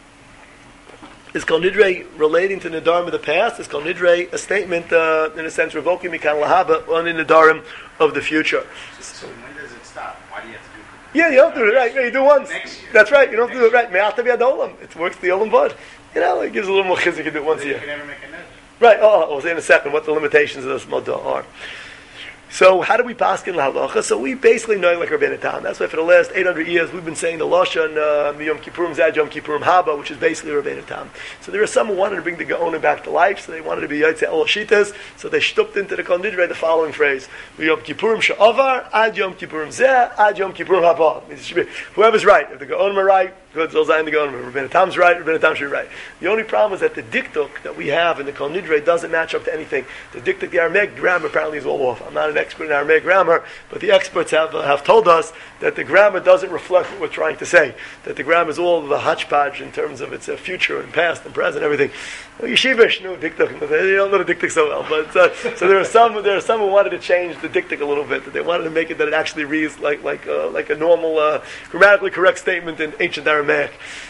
Is Kol Nidre relating to Nedarim of the past? Is Kol Nidre a statement, in a sense, revoking Mikan Lahaba on the Nedarim of the future? So when does it stop? Why do you have to do it? Yeah, you don't do it right. You do once. Next year. That's right. You don't do it right. Me'atav yad olam. It works the olam bud. It gives a little more chizik. You do it once a year. You can never make a net. Right. I'll say in a second what the limitations of this modah are. So how do we paskin lahalacha? So we basically know like Rabbeinu Tam. That's why for the last 800 years we've been saying the lashon Yom Kippurim Zad Yom Kippurim Haba, which is basically Rabbeinu Tam. So there are some who wanted to bring the Gaonim back to life, so they wanted to be Yotzei El Shitas, so they stuffed into the Kol Nidre the following phrase: Yom Kippurim She'avar Ad Yom Kippurim Zeh Ad Yom Kippurim Haba. Whoever's right. If the Gaonim are right, good, Zolzayin the Gaonim. Rabbeinu Tam's right, Rabbeinu Tam should be right. The only problem is that the diktuk that we have in the Kol Nidre doesn't match up to anything. The diktuk, the Aramaic grammar apparently is all off. I'm not an expert in Aramaic grammar, but the experts have told us that the grammar doesn't reflect what we're trying to say. That the grammar is all the hodgepodge in terms of its future and past and present, everything. Yeshivish, no diktuk. You don't know the diktuk so well, but so there are some who wanted to change the diktuk a little bit. That they wanted to make it that it actually reads like a normal grammatically correct statement in ancient Aramaic.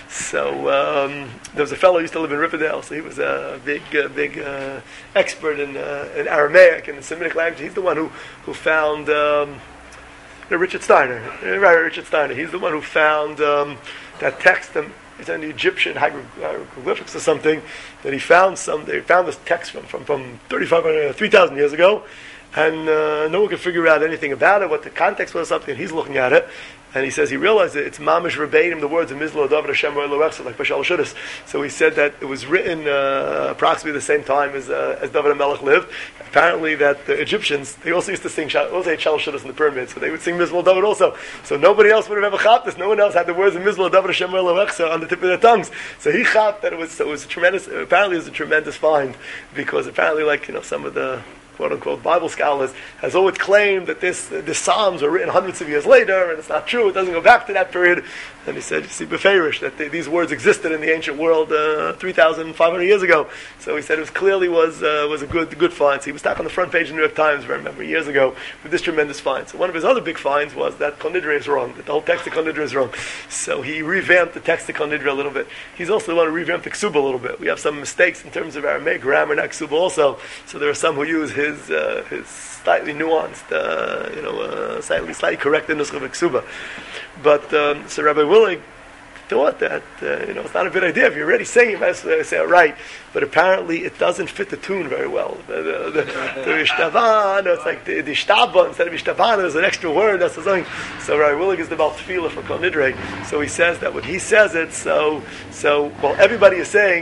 So there was a fellow who used to live in Riverdale, so he was a big expert in Aramaic and the Semitic language. He's the one who found Richard Steiner. Right, Richard Steiner. He's the one who found that text. It's in the Egyptian hieroglyphics or something that he found. They found this text from 3,000 years ago, and no one could figure out anything about it, what the context was, something. And he's looking at it. And he says he realized that it's mamish verbatim, the words of Mizlo David Hashem Elohechsa, like Bashal Shudas. So he said that it was written approximately the same time as David HaMelech lived. Apparently that the Egyptians, they also used to sing Shal Shudas in the pyramids, so they would sing Mizlo David also. So nobody else would have ever chapped this. No one else had the words of Mizlo David Hashem Elohechsa on the tip of their tongues. So he chapped that it was a tremendous, apparently it was a tremendous find, because apparently some of the quote-unquote Bible scholars has always claimed that the Psalms were written hundreds of years later, and it's not true. It doesn't go back to that period. And he said, you see, beferish, that these words existed in the ancient world 3,500 years ago. So he said it clearly was a good find. So he was stuck on the front page of the New York Times, I remember, years ago, with this tremendous find. So one of his other big finds was that Kol Nidre is wrong, that the whole text of Kol Nidre is wrong. So he revamped the text of Kol Nidre a little bit. He's also the one who revamped the Ksuba a little bit. We have some mistakes in terms of Aramaic grammar, not Ksuba also. So there are some who use his slightly nuanced, slightly corrected nuscha of Ksuba. But so Rabbi Willig thought that it's not a good idea if you're already saying it, say it right. But apparently it doesn't fit the tune very well. The ishtavan, it's like the ishtaba instead of ishtavan. There's an extra word. That's something. So Rabbi Willig is the Baal Tefillah for Kol Nidre. So he says that when he says it, so everybody is saying.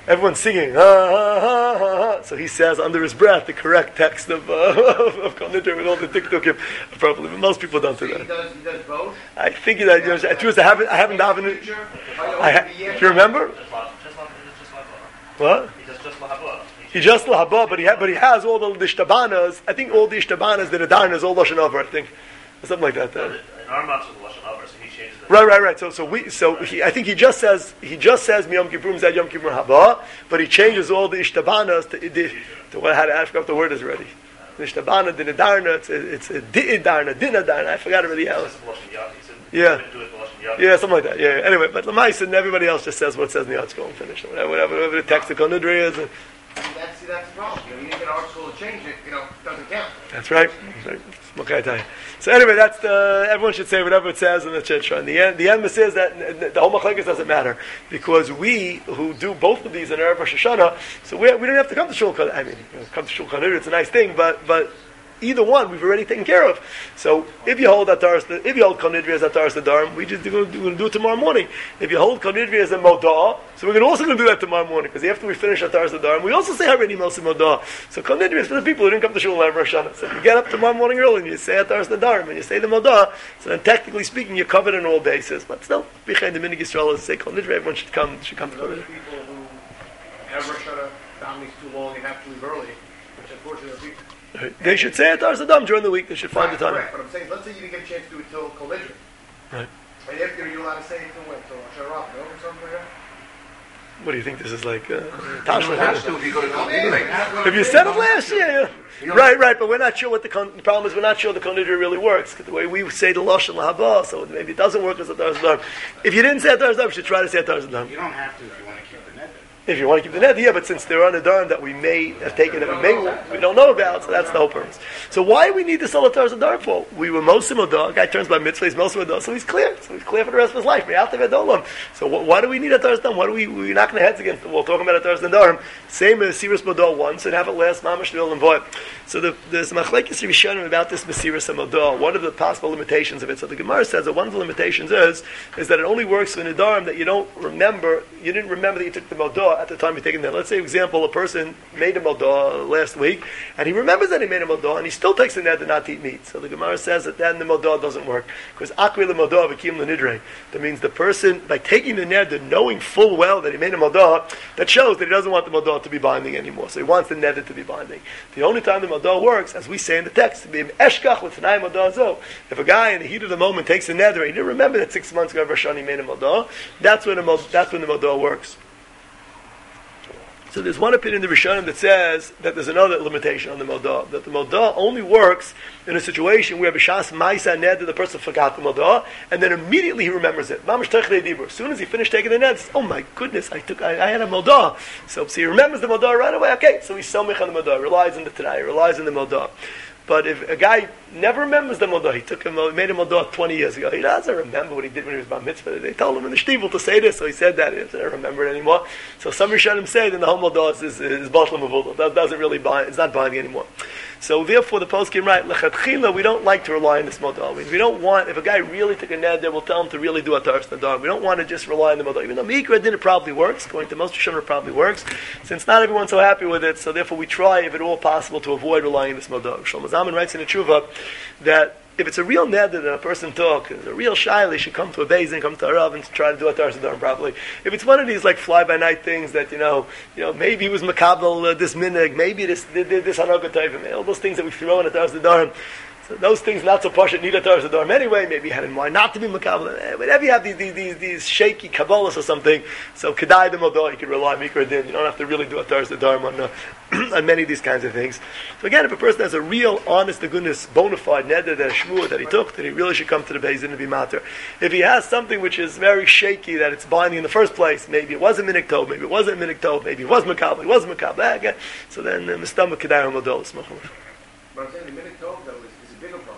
everyone's singing, ha, ha, ha, ha, ha. So he says under his breath the correct text of Kol Nidre with all the tiktukim properly. But most people don't do that. He does both? I think that, I haven't davened. Do you remember? What? He just lahaba, but he has all the ishtabanas. I think all the ishtabanas, the nedarnas, all lashon hava. I think something like that. In our matzah, the lashon hava, so he changes it. Right. I think he just says Yom Kippur Zad Yom Kippur Haba, but he changes all the ishtabanas to what I forgot what the word is already. The ishtabana, the nedarna, it's a di'idarna, dinadarna. I forgot already how. Yeah, something like that. Yeah. Anyway, but Lamais and everybody else just says what it says in the art school and finish. Whatever the text of Kol Nidre is. That's the problem. You didn't get art school to change it. It doesn't count. That's right. What can I tell you? So anyway, that's everyone should say whatever it says in the Chitra. In the end, says that the whole machlekes doesn't matter because we who do both of these in Erev Rosh Hashanah, so we don't have to come to Shul. I mean, come to Shul Kol Nidre, it's a nice thing, but either one we've already taken care of. So if you hold Kol Nidre as Ataras Nedarim, we're going to do it tomorrow morning. If you hold Kol Nidre as a Modah, so we're also going to do that tomorrow morning because after we finish Ataras Nedarim, we also say Harini Melsi Modah. So Kol Nidre is for the people who didn't come to Shul on Rosh Hashanah. So if you get up tomorrow morning early and you say Ataras Nedarim and you say the Modah, so then technically speaking you're covered on all bases. But still, behind the Minig Yisrael is say Kol Nidre, everyone should come to Kol Nidre. People who have Rosh Hashanah families too long and have to leave early, which unfortunately are people. They should say it Adam during the week. They should find the time. Correct, but I'm saying, let's say you didn't get a chance to do it till Kol Nidre. Right. And after you're allowed to say it till when? Till Rosh Hashanah, no? Or something like that? What do you think this is like? If you go to Kol Nidre. If you said it last year, right. But we're not sure what the problem is. We're not sure the Kol Nidre really works. The way we say the Lashon Lahaba, so maybe it doesn't work as a Ataras Nedarim. If you didn't say Ataras Nedarim, you should try to say Ataras Nedarim. You don't have to if you want to keep the net. If you want to keep the net, yeah, but since there are Nedarim that we may have taken that we don't know about, so that's the whole purpose. So why do we need to sell Ataras Nedarim for? We were Mosim Odah, guy turns by mitzvah, he's Mosim Odah, so he's clear. So he's clear for the rest of his life. So why do we need Ataras Nedarim? Why do we're knocking our heads against the wall talking about Ataras Nedarim? Same as Mesiras Modah once and have it last Mamash Nil and Void. So there's Machlekes Rishonim about this Mesiras Modah. What are the possible limitations of it? So the Gemara says that one of the limitations is that it only works for Nedarim that you didn't remember that you took the Modah at the time you're taking the. Let's say, for example, a person made a modah last week, and he remembers that he made a modah, and he still takes the neder not to eat meat. So the Gemara says that then the modah doesn't work. Because akri le modah v'kim le nidre. That means the person, by taking the neder, knowing full well that he made a modah, that shows that he doesn't want the modah to be binding anymore. So he wants the neder to be binding. The only time the modah works, as we say in the text, if a guy in the heat of the moment takes the neder, and he didn't remember that 6 months ago Rosh Hashanah he made a modah, that's when the modah works. So there's one opinion in the Rishonim that says that there's another limitation on the Modah, that the Modah only works in a situation where B'shas Ma'isa Neder, the person forgot the Modah, and then immediately he remembers it. Mamash Techlei Dibur. As soon as he finished taking the Neder, he says, oh my goodness, I had a Modah. So he remembers the Modah right away. Okay, so he's Somich on the Modah, relies on the Tanai, relies on the Modah. But if a guy never remembers the Modah, he made a Modah 20 years ago, he doesn't remember what he did when he was Bar Mitzvah. They told him in the Shtivel to say this, so he said that. He doesn't remember it anymore. So some Rishonim say that the whole Modah is Batlam Avullah. That doesn't really bind, it's not binding anymore. So therefore the poskim write, L'chatchila, we don't like to rely on this Modah. We don't want, if a guy really took a neder, we'll tell him to really do Ataras Nedarim. We don't want to just rely on the Modah. Even though Mikra din, it probably works, according to most Rishonim it probably works. Since not everyone's so happy with it, so therefore we try, if at all possible, to avoid relying on this Modah. Shlomo Zalman writes in the Tshuva that if it's a real neder that a person took, it's a real shaila, he should come to a beis din, come to a rav, and try to do Ataras Nedarim properly. If it's one of these like fly-by-night things that, maybe he was makabel this minig, maybe this hanaga tovim, all those things that we throw in Ataras Nedarim, so those things not so posh need Ataras Nedarim anyway. Maybe he had in mind not to be makabel. Whenever you have these shaky kabbalas or something, so kedai the modah, you can rely on mikra din. You don't have to really do Ataras Nedarim on many of these kinds of things. So again, if a person has a real, honest to goodness, bona fide neder, that a shmur that he took, then he really should come to the beis din and be mater. If he has something which is very shaky, that it's binding in the first place, maybe it wasn't minik tov, maybe it wasn't minik tov, maybe it was makabel, it wasn't makabel. Again, so then mistam kedai modah. But I'm saying the minik tov though is a bigger problem,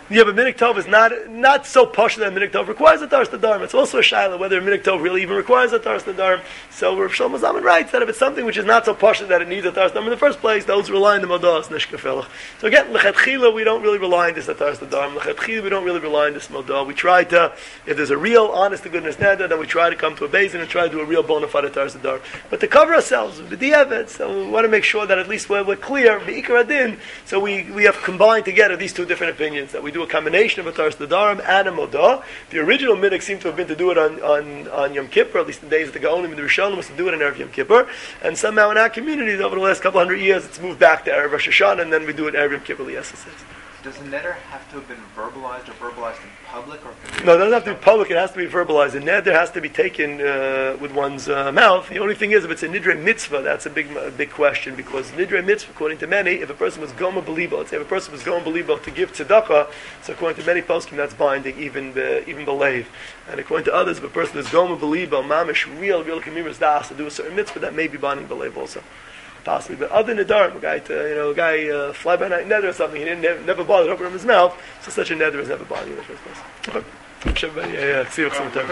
Yeah, but Minik Tov is not so posh that Minik Tov requires a Taras Nadarim. It's also a shaila whether a Minik Tov really even requires a Taras Nadarim. So Rav Shlomo Zalman writes that if it's something which is not so posh that it needs a Taras Nadarim in the first place, those who rely on the Modah is Nishkafelach. So again, Lechatchila, we don't really rely on this Taras Nadarim. Lechatchila, we don't really rely on this Modah. We try to, if there's a real, honest to goodness neder, then we try to come to a basin and try to do a real bona fide Taras Nadarim. But to cover ourselves with the Diavad, so we want to make sure that at least we're clear, Be'ikar Adin, so we have combined together these two different opinions, that we do a combination of a Taras Nadarim and a Modah. The original minhag seemed to have been to do it on Yom Kippur, at least in the days of the Gaonim and the Rishonim was to do it on Erev Yom Kippur, and somehow in our communities over the last couple hundred years it's moved back to Erev Rosh Hashanah, and then we do it Erev Yom Kippur L'Yesses. Does the neder have to have been verbalized in public? Or no, it doesn't have to be public, it has to be verbalized. The neder has to be taken with one's mouth. The only thing is, if it's a nidre mitzvah, that's a big question, because nidre mitzvah, according to many, if a person was goma belibo, let's say if a person was goma belibo to give tzedakah, so according to many poskim, that's binding, even believe. And according to others, if a person is goma belibo, mamish, real kamiras das, to do a certain mitzvah, that may be binding believe also. Possibly, but other than Nadarim, a guy fly by night neder or something, he didn't never bothered to open up his mouth, so such a neder is never bothering in the first place. Okay. Everybody, see you sometime.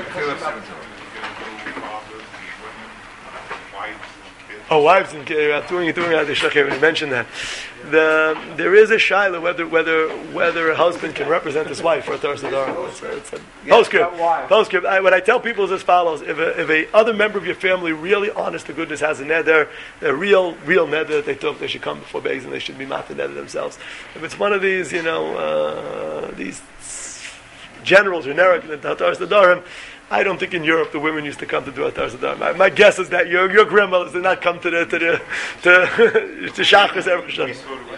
Oh, wives and kids. Doing the shachir. You mentioned that. There is a shaila whether a husband can represent his wife for a Taras Nadarim. It's a postscript. What I tell people is as follows: if a other member of your family, really honest to goodness, has a neder, a real neder that they took, they should come before Beis and they should be mata neder themselves. If it's one of these, these generals who narrate the Taras Nadarim, I don't think in Europe the women used to come to do a Taras Nadarim. My guess is that your grandmothers did not come to Shachris every Shabbat.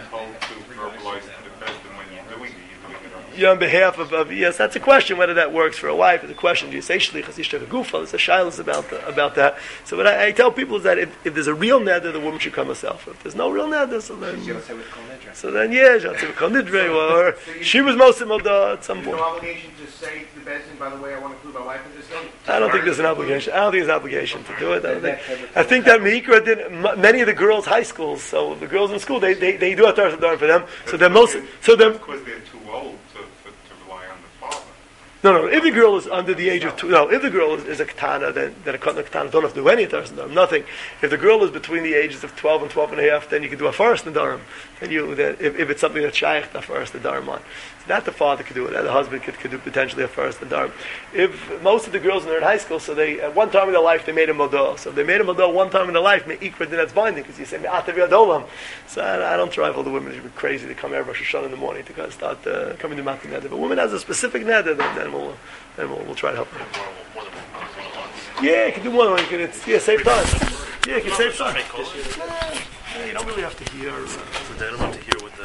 On behalf of yes, that's a question whether that works for a wife. It's a question. Do you say shlichus ishtay gufa? There's a shilas about that. So what I tell people is that if there's a real neder, the woman should come herself. If there's no real neder, so then kol nidre, or she was most modah at some point. No obligation to say to the bezdin, by the way, I want to include my wife in this thing. I don't think there's an obligation. I don't think there's an obligation to do it. I think that Meikra did many of the girls' high schools. So the girls in school, they do a Taras Nadarim for them. So they're because they're too old to rely on the father. No. If the girl is under the age of 2, if the girl is a katana, then a katana don't have to do any Taras Nadarim, nothing. If the girl is between the ages of 12 and 12 and a half, then you can do a first Nadarim. And if it's something that's shaykh, the first Nadarim on. So that the father could do it, that the husband could do potentially a first Nadarim. If most of the girls are in high school, so they at one time in their life they made a modah. So if they made a modah one time in their life, then that's binding because you say me'atav yadolam. So I don't drive all the women to be crazy to come every Rosh Hashanah in the morning to start coming to Matan Neder. But a woman has a specific neder, then we'll try to help her. Yeah, you can do more than one. Save time. Yeah, you can save time. You don't really have to hear. They don't have to hear what the